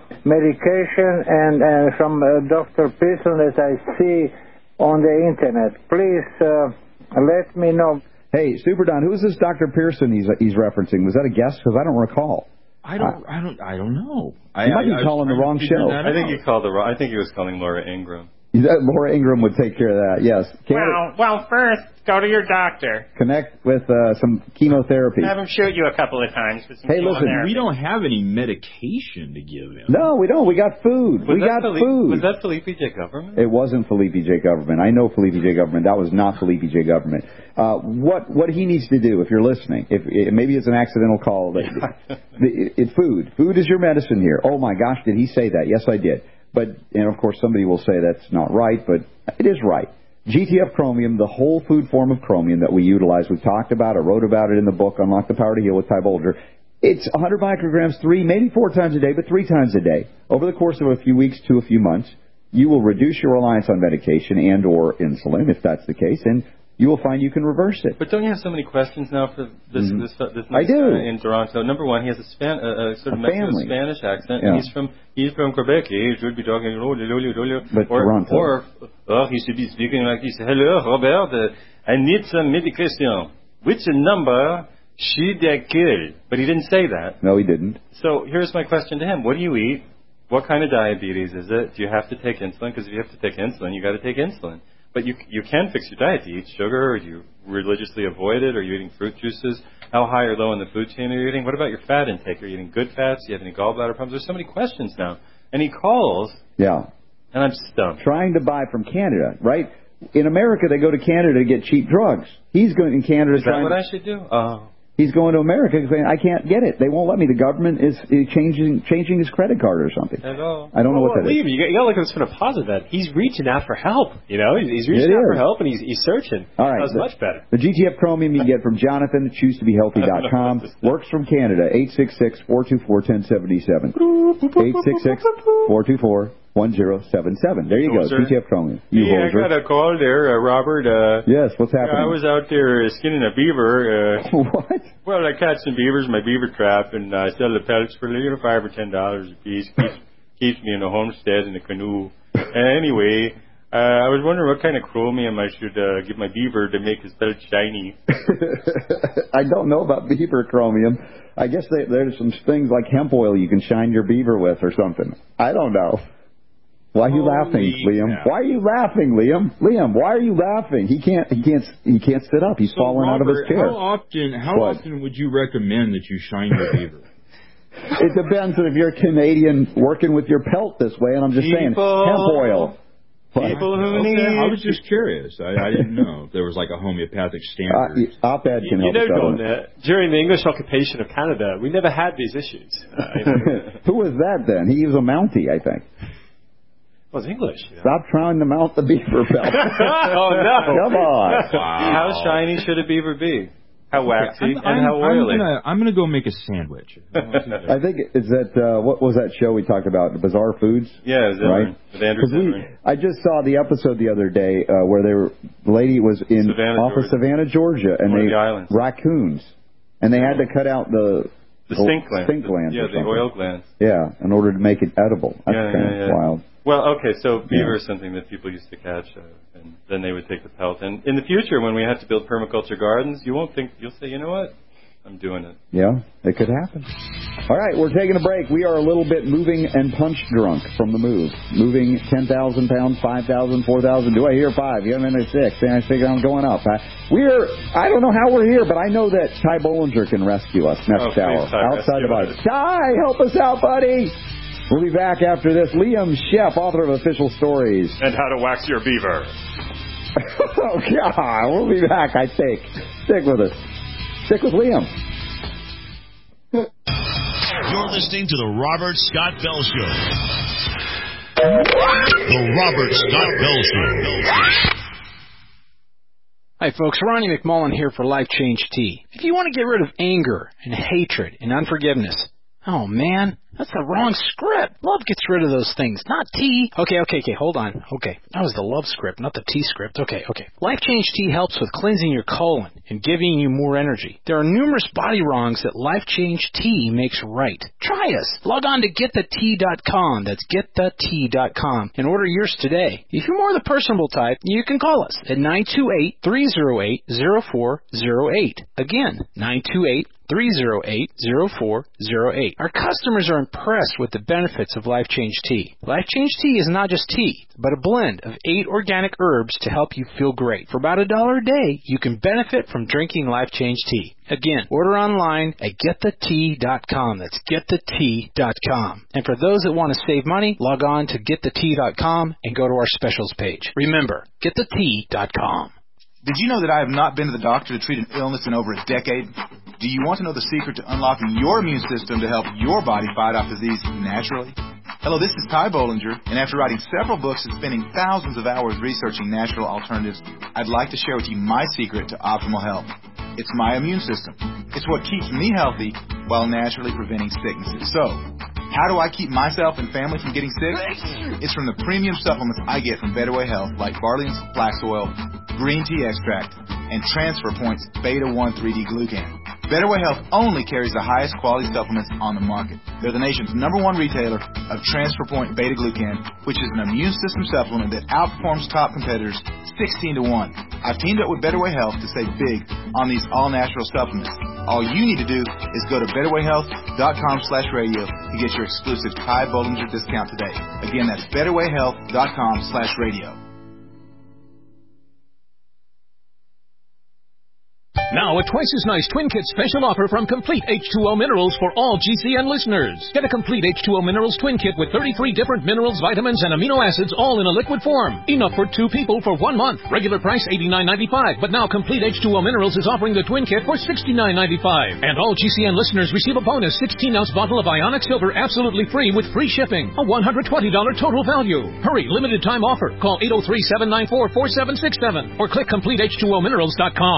medication and, and from uh, Doctor Pearson that I see on the internet. Please uh, let me know. Hey, Super Don, who is this Doctor Pearson he's he's referencing? Was that a guest? Because I don't recall. I don't. I don't. I don't know. You might be I, calling I the wrong show. I think he called the wrong, I think he was calling Laura Ingram. That Laura Ingram would take care of that. Yes. Can Well, well, first, go to your doctor. connect with uh, some chemotherapy. Have him shoot you a couple of times with some Hey, listen, chemotherapy. We don't have any medication to give him. No, we don't. We got food. Was we that got Felipe, food. Was that Felipe J. Government? It wasn't Felipe J. Government. I know Felipe J. Government. That was not Felipe J. Government. Uh, what what he needs to do, if you're listening, if, if maybe it's an accidental call. But it, it, food, food is your medicine here. Oh my gosh, did he say that? Yes, I did. But and of course somebody will say that's not right, but it is right. G T F chromium, the whole food form of chromium that we utilize. We've talked about. I wrote about it in the book, Unlock the Power to Heal with Ty Bolger. It's one hundred micrograms, three, maybe four times a day, but three times a day. Over the course of a few weeks to a few months, you will reduce your reliance on medication and or insulin, if that's the case, and you will find you can reverse it. But don't you have so many questions now for this Mhm. this, this I nice do. guy in Toronto? Number one, he has a, Span, a, a sort of A Mexican family. Spanish accent. Yeah. And he's from he's from Quebec. He should be talking But or, Toronto. or or he should be speaking like this. Hello, Robert. Uh, I need some medication. Which number should I kill? But he didn't say that. No, he didn't. So here's my question to him: what do you eat? What kind of diabetes is it? Do you have to take insulin? Because if you have to take insulin, you got to take insulin. But you you can fix your diet. Do you eat sugar, or do you religiously avoid it? Are you eating fruit juices? How high or low in the food chain are you eating? What about your fat intake? Are you eating good fats? Do you have any gallbladder problems? There's so many questions now. And he calls, Yeah. and I'm stumped. Trying to buy from Canada, right? In America, they go to Canada to get cheap drugs. He's going in Canada Is that trying. what I should do? Oh. He's going to America saying, I can't get it. They won't let me. The government is, is changing changing his credit card or something. Hello. I don't know well, what that leave. is. You got, you got to look at this from a positive that he's reaching out for help. You know, he's, he's reaching It out is. for help and he's, he's searching. All right. That was the, much better. The G T F chromium you can get from Jonathan at choose to be healthy dot com. Works from Canada. eight six six, four two four, one zero seven seven. eight six six, four two four, one zero seven seven. There you go. Hoser. G T F chromium. You Yeah, I hoser. got a call there, uh, Robert. Uh, Yes, what's happening? I was out there uh, skinning a beaver. Uh, what? Well, I caught some beavers in my beaver trap, and I sell the pellets for you know, five or ten dollars a piece. Keeps, keeps me in a homestead in a canoe. And anyway, uh, I was wondering what kind of chromium I should uh, give my beaver to make his belt shiny. I don't know about beaver chromium. I guess they, there's some things like hemp oil you can shine your beaver with or something. I don't know. Why are you Holy laughing, Liam? cow. Why are you laughing, Liam? Liam, why are you laughing? He can't. He can't. He can't sit up. He's So, falling Robert, out of his chair. How often? How What? often would you recommend that you shine your beaver? It depends on if you're Canadian working with your pelt this way, and I'm just saying People. hemp oil. What? People who Okay, need... I was just curious. I, I didn't know if there was like a homeopathic Uh, standard. op-ed can You help know, us out on Gordon, it. uh, during the English occupation of Canada, we never had these issues. Uh, you know. Who was that then? He was a Mountie, I think. Well, it's English. You know. Stop trying to mount the beaver pelt. Oh, no. Come on. Wow. How shiny should a beaver be? How waxy I'm, and I'm, how I'm oily? gonna, I'm gonna go make a sandwich. I think is that uh, what was that show we talked about? Bizarre Foods. Yeah, Zimmerman, right. with Andrew 'Cause we, Zimmerman. I just saw the episode the other day uh, where they were the lady was in Savannah, off of Georgia. Savannah, Georgia, and One of they the islands. raccoons, and they had to cut out the The stink glands. stink glands Yeah, or the something. oil glands. Yeah, in order to make it edible. That's Yeah, kind yeah, of yeah. wild. Well, okay, so beaver Yeah. is something that people used to catch, uh, and then they would take the pelt. And in the future, when we have to build permaculture gardens, you won't think, you'll say, you know what, I'm doing it. Yeah, it could happen. All right, we're taking a break. We are a little bit moving and punch drunk from the move. Moving ten thousand pounds, five thousand, four thousand. Do I hear five? Yeah, I'm in at six. And I figure I'm going up. I, we're, I don't know how we're here, but I know that Ty Bollinger can rescue us next Oh, please, hour. Ty, Outside of rescue us. us. Ty, help us out, buddy. We'll be back after this. Liam Sheff, author of Official Stories. And how to wax your beaver. Oh, God. We'll be back, I think. Stick with us. Stick with Liam. You're listening to the Robert Scott Bell Show. The Robert Scott Bell Show. Hi folks, Ronnie McMullen here for Life Change Tea. If you want to get rid of anger and hatred and unforgiveness, oh man, that's the wrong script. Love gets rid of those things, not tea. Okay, okay, okay, hold on. Okay, that was the love script, not the tea script. Okay, okay. Life Change Tea helps with cleansing your colon and giving you more energy. There are numerous body wrongs that Life Change Tea makes right. Try us. Log on to get the tea dot com. That's get the tea dot com and order yours today. If you're more the personable type, you can call us at nine two eight, three oh eight, oh four oh eight. Again, nine two eight, three oh eight, oh four oh eight. Our customers are impressed with the benefits of Life Change Tea. Life Change Tea is not just tea, but a blend of eight organic herbs to help you feel great. For about a dollar a day, you can benefit from drinking Life Change Tea. Again, order online at get the tea dot com. That's get the tea dot com. And for those that want to save money, log on to get the tea dot com and go to our specials page. Remember, get the tea dot com. Did you know that I have not been to the doctor to treat an illness in over a decade? Do you want to know the secret to unlocking your immune system to help your body fight off disease naturally? Hello, this is Ty Bollinger, and after writing several books and spending thousands of hours researching natural alternatives, I'd like to share with you my secret to optimal health. It's my immune system. It's what keeps me healthy while naturally preventing sicknesses. So, how do I keep myself and family from getting sick? It's from the premium supplements I get from Better Way Health, like Barley and Flax Oil, Green Tea Extract, and Transfer Point's Beta one three D Glucan. Better Way Health only carries the highest quality supplements on the market. They're the nation's number one retailer of Transfer Point Beta Glucan, which is an immune system supplement that outperforms top competitors sixteen to one. I've teamed up with Better Way Health to save big on these all-natural supplements. All you need to do is go to better way health dot com slash radio to get your exclusive Ty Bollinger discount today. Again, that's better way health dot com slash radio. Now, a twice as nice Twin Kit special offer from Complete H two O Minerals for all G C N listeners. Get a Complete H two O Minerals Twin Kit with thirty-three different minerals, vitamins, and amino acids all in a liquid form. Enough for two people for one month. Regular price eighty-nine ninety-five, but now Complete H two O Minerals is offering the Twin Kit for sixty-nine ninety-five. And all G C N listeners receive a bonus sixteen ounce bottle of Ionic Silver absolutely free with free shipping. A one hundred twenty dollars total value. Hurry, limited time offer. Call eight oh three, seven nine four, four seven six seven or click complete H two O minerals dot com.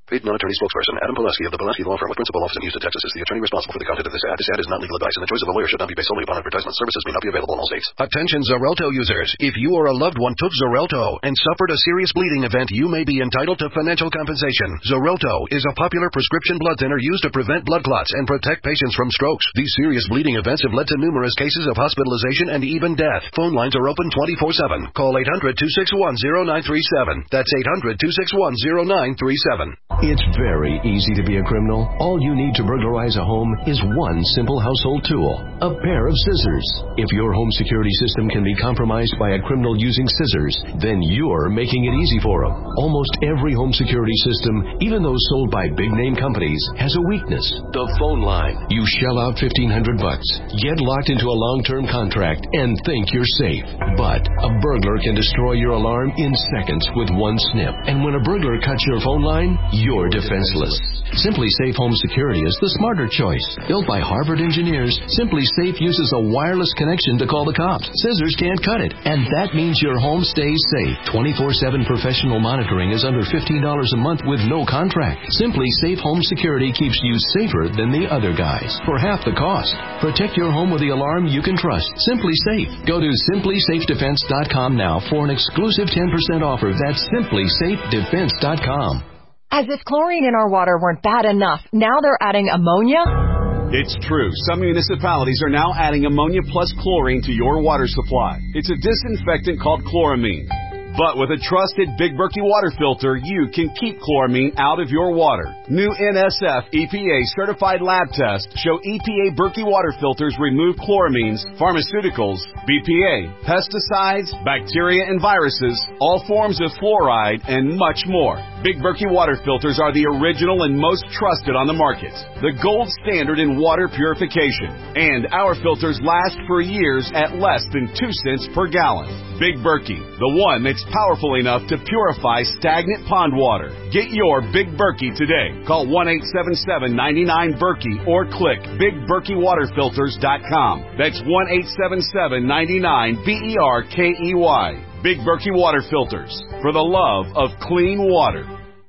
Paid non-attorney spokesperson Adam Pulaski of the Pulaski Law Firm with principal office in Houston, Texas is the attorney responsible for the content of this ad. This ad is not legal advice, and the choice of a lawyer should not be based solely upon advertisement. Services may not be available in all states. Attention Xarelto users. If you or a loved one took Xarelto and suffered a serious bleeding event, you may be entitled to financial compensation. Xarelto is a popular prescription blood thinner used to prevent blood clots and protect patients from strokes. These serious bleeding events have led to numerous cases of hospitalization and even death. Phone lines are open twenty-four seven. Call eight hundred, two six one, zero nine three seven. That's eight hundred, two six one, zero nine three seven. It's very easy to be a criminal. All you need to burglarize a home is one simple household tool, a pair of scissors. If your home security system can be compromised by a criminal using scissors, then you're making it easy for them. Almost every home security system, even those sold by big-name companies, has a weakness. The phone line. You shell out fifteen hundred bucks, get locked into a long-term contract, and think you're safe. But a burglar can destroy your alarm in seconds with one snip. And when a burglar cuts your phone line, you're defenseless. Simply Safe Home Security is the smarter choice. Built by Harvard engineers, Simply Safe uses a wireless connection to call the cops. Scissors can't cut it, and that means your home stays safe. twenty-four seven professional monitoring is under fifteen dollars a month with no contract. Simply Safe Home Security keeps you safer than the other guys for half the cost. Protect your home with the alarm you can trust. Simply Safe. Go to simply safe defense dot com now for an exclusive ten percent offer. That's simply safe defense dot com. As if chlorine in our water weren't bad enough, now they're adding ammonia? It's true. Some municipalities are now adding ammonia plus chlorine to your water supply. It's a disinfectant called chloramine. But with a trusted Big Berkey water filter, you can keep chloramine out of your water. New N S F E P A certified lab tests show E P A Berkey water filters remove chloramines, pharmaceuticals, B P A, pesticides, bacteria and viruses, all forms of fluoride, and much more. Big Berkey water filters are the original and most trusted on the market. The gold standard in water purification. And our filters last for years at less than two cents per gallon. Big Berkey, the one that's powerful enough to purify stagnant pond water. Get your Big Berkey today. Call one eight seven seven, nine nine, Berkey or click big berkey water filters dot com. That's one eight seven seven, nine nine, B E R K E Y. Big Berkey Water Filters, for the love of clean water.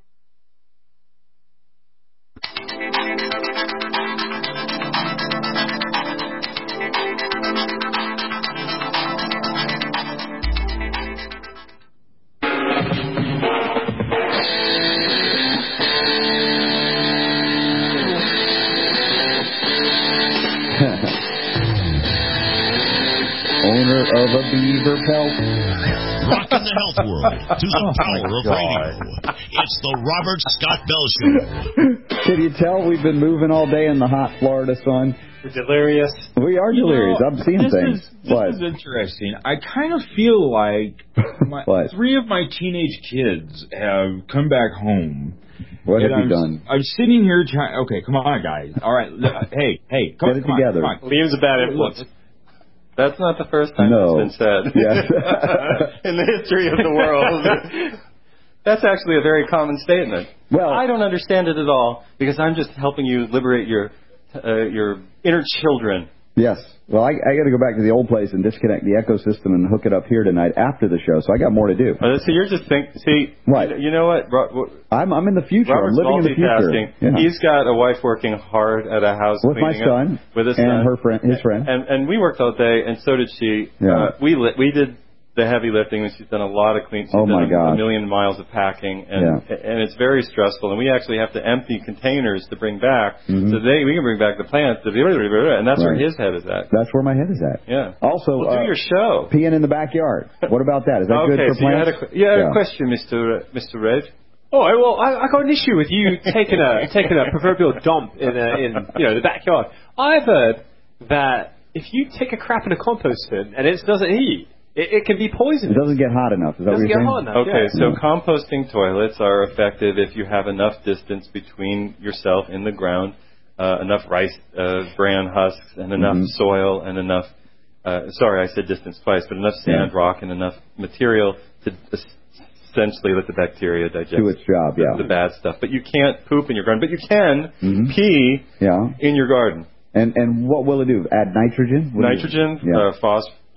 Owner of a beaver pelt. Rocking the health world to the Oh, power my of God. radio. It's the Robert Scott Bell Show. Can you tell we've been moving all day in the hot Florida sun? We're delirious. We are You delirious. know, I'm seeing this things. Is, this what? is interesting. I kind of feel like my, What? three of my teenage kids have come back home. What have And you I'm, done? I'm sitting here trying. Okay, come on, guys. All right, l- hey, hey, come, Get it come together. On, come on. Liam's a bad Look, influence. That's not the first time No. it's been said. Yes. In the history of the world. That's actually a very common statement. Well, I don't understand it at all because I'm just helping you liberate your uh, your inner children. Yes. Well, I, I got to go back to the old place and disconnect the Echo system and hook it up here tonight after the show. So I got more to do. Uh, so you're just think. See, Right. You know what? Ro- I'm I'm in the future. Robert's I'm living in the future. multitasking. Yeah. He's got a wife working hard at a house With my cleaning up, son with his and son. her friend, his friend. And and we worked all day, and so did she. Yeah. Uh, we li- we did the heavy lifting, and she's done a lot of clean. She's Oh, done my a, God. a million miles of packing, and and it's very stressful. And we actually have to empty containers to bring back, Mhm. so they we can bring back the plants. To, and that's where Right. his head is at. That's where my head is at. Yeah. Also, Well, do uh, your show. peeing in the backyard. What about that? Is that okay, good for so you had plants? a qu- yeah, a question, Mister Uh, Mister Red. Oh, well, I, I got an issue with you taking a taking a proverbial dump in a, in you know the backyard. I've heard that if you take a crap in a compost bin and it doesn't heat, it, it can be poisonous. It doesn't get hot enough. Is that Doesn't what you're get saying? hot enough. Okay, yeah. so composting toilets are effective if you have enough distance between yourself in the ground, uh, enough rice uh, bran husks, and enough Mhm. soil, and enough. Uh, sorry, I said distance twice, but enough sand, Yeah. rock, and enough material to es- essentially let the bacteria digest Do its job, the, yeah. the bad stuff. But you can't poop in your garden. But you can Mhm. pee Yeah. in your garden. And and what will it do? Add nitrogen? What do you- Nitrogen, Yeah. uh, phos-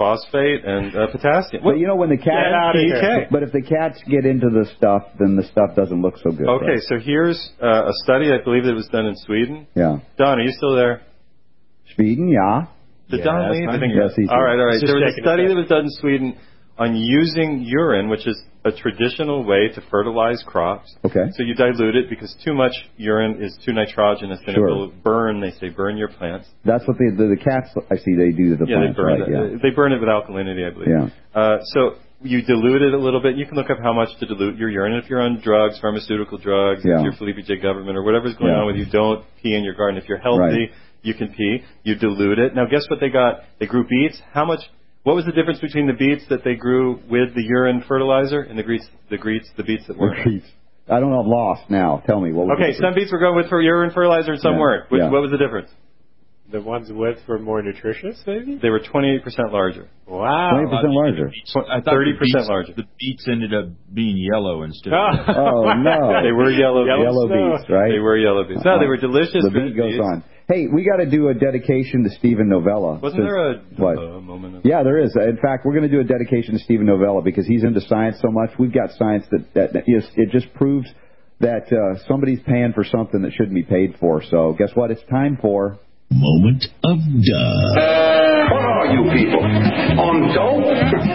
phosphate and uh, potassium. But you know when the cats Get out of here. But if the cats get into the stuff, then the stuff doesn't look so good. Okay, right? so here's uh, a study I believe that was done in Sweden. Yeah. Don, are you still there? Sweden, yeah. Did Yes, Don leave? I I'm think here. Yes, he's all right, all right. here. There was Just a study that was done in Sweden on using urine, which is a traditional way to fertilize crops. Okay. So you dilute it because too much urine is too nitrogenous and Sure. it will burn, they say, burn your plants. That's what the, the the cats I see they do to the yeah, plants, they burn right? it. Yeah. They burn it with alkalinity, I believe. Yeah. Uh, so you dilute it a little bit. You can look up how much to dilute your urine. If you're on drugs, pharmaceutical drugs, Yeah. if you're Felipe J. government or whatever's going Yeah. on with you, don't pee in your garden. If you're healthy, Right. you can pee. You dilute it. Now, guess what they got? They grew beets. How much? What was the difference between the beets that they grew with the urine fertilizer and the beets, the beets, the beets that weren't? Beets. I don't know. I'm lost now. Tell me what. Was Okay, the some beets were going with for urine fertilizer and some Yeah. weren't. Which, Yeah. What was the difference? The ones with were more nutritious, maybe? They were twenty-eight percent larger. Wow. twenty percent larger. I thought thirty the percent beets- larger. The beets ended up being yellow instead of Oh no! They were yellow, yellow beets, right? They were yellow beets. No, they were delicious. The beat goes on. Hey, we got to do a dedication to Stephen Novella. Wasn't So- there a what? uh, moment of... Yeah, there is. In fact, we're going to do a dedication to Stephen Novella because he's into science so much. We've got science that, that, that is, it just proves that uh, somebody's paying for something that shouldn't be paid for. So guess what? It's time for... Moment of Duh. What are you people? On dope?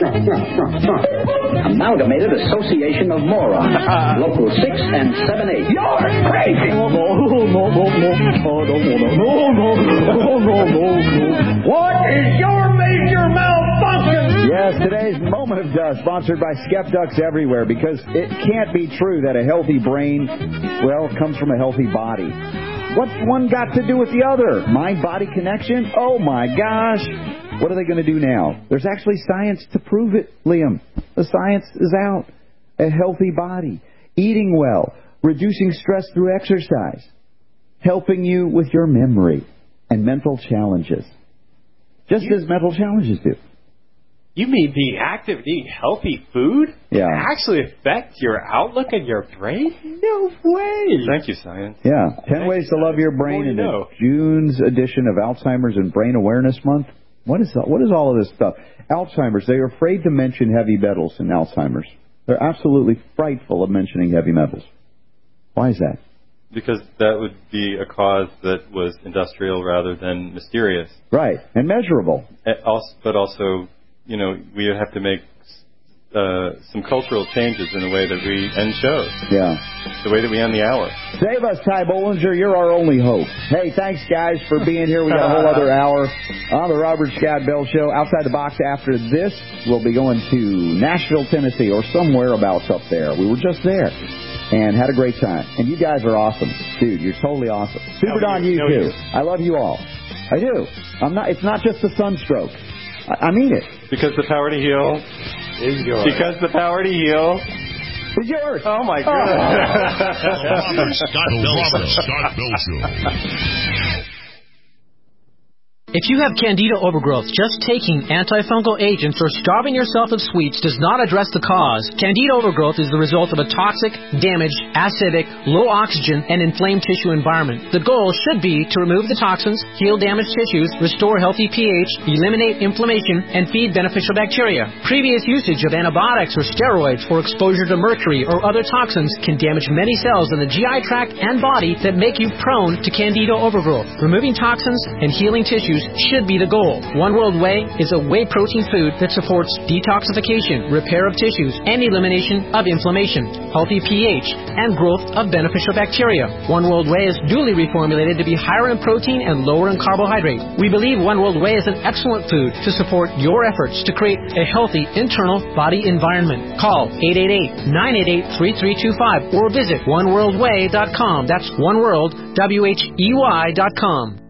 Amalgamated Association of Morons. Local six and seven eight. You're crazy! No, no, no, no, no, no, no, no, no, no, no. What is your major malfunction? Yes, today's Moment of Duh, sponsored by Skepducks Everywhere, because it can't be true that a healthy brain, well, comes from a healthy body. What's one got to do with the other? Mind-body connection? Oh, my gosh. What are they going to do now? There's actually science to prove it, Liam. The science is out. A healthy body, eating well, reducing stress through exercise, helping you with your memory and mental challenges. Just as mental challenges do. You mean being active and eating healthy food Yeah. can actually affect your outlook and your brain? No way. Thank you, science. Yeah. Ten Ways to Love Your Brain More in you the know. June's edition of Alzheimer's and Brain Awareness Month. What is what is all of this stuff? Alzheimer's. They are afraid to mention heavy metals in Alzheimer's. They're absolutely frightful of mentioning heavy metals. Why is that? Because that would be a cause that was industrial rather than mysterious. Right. And measurable. Uh, also, but also, you know, we would have to make uh, some cultural changes in the way that we end shows. Yeah. The way that we end the hour. Save us, Ty Bollinger. You're our only hope. Hey, thanks, guys, for being here. We got a whole other hour on the Robert Scott Bell Show. Outside the box after this, we'll be going to Nashville, Tennessee, or somewhere abouts up there. We were just there and had a great time. And you guys are awesome. Dude, you're totally awesome. Super Don, you no, too. you. I love you all. I do. I'm not. It's not just the sunstroke. I, I mean it. Because the power to heal is yours. Because the power to heal is yours. Oh, my Oh. goodness. The Robert Scott Bell Show. Robert Scott Bell Show. If you have candida overgrowth, just taking antifungal agents or starving yourself of sweets does not address the cause. Candida overgrowth is the result of a toxic, damaged, acidic, low oxygen, and inflamed tissue environment. The goal should be to remove the toxins, heal damaged tissues, restore healthy pH, eliminate inflammation, and feed beneficial bacteria. Previous usage of antibiotics or steroids for exposure to mercury or other toxins can damage many cells in the G I tract and body that make you prone to candida overgrowth. Removing toxins and healing tissues should be the goal. One World Whey is a whey protein food that supports detoxification, repair of tissues, and elimination of inflammation, healthy pH, and growth of beneficial bacteria. One World Whey is duly reformulated to be higher in protein and lower in carbohydrate. We believe One World Whey is an excellent food to support your efforts to create a healthy internal body environment. Call eight eight eight, nine eight eight, three three two five or visit one world way dot com. That's One World, W H E Y dot com.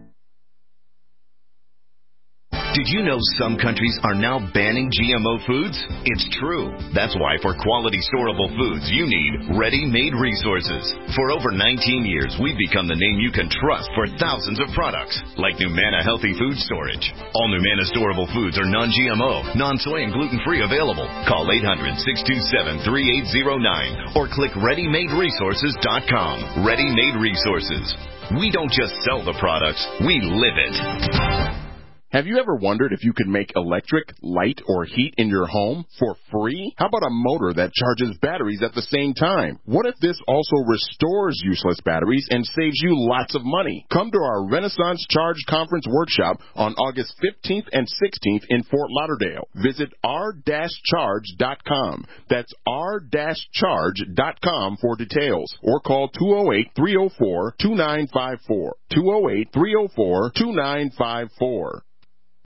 Did you know some countries are now banning G M O foods? It's true. That's why for quality storable foods, you need Ready-Made Resources. For over nineteen years, we've become the name you can trust for thousands of products, like Numana Healthy Food Storage. All Numana storable foods are non-G M O, non-soy, and gluten-free available. Call eight hundred, six two seven, three eight zero nine or click ready made resources dot com. Ready-Made Resources. We don't just sell the products, we live it. Have you ever wondered if you could make electric, light, or heat in your home for free? How about a motor that charges batteries at the same time? What if this also restores useless batteries and saves you lots of money? Come to our Renaissance Charge Conference workshop on August fifteenth and sixteenth in Fort Lauderdale. Visit r dash charge dot com. That's r dash charge dot com for details, or call two oh eight, three oh four, two nine five four. two oh eight, three oh four, two nine five four.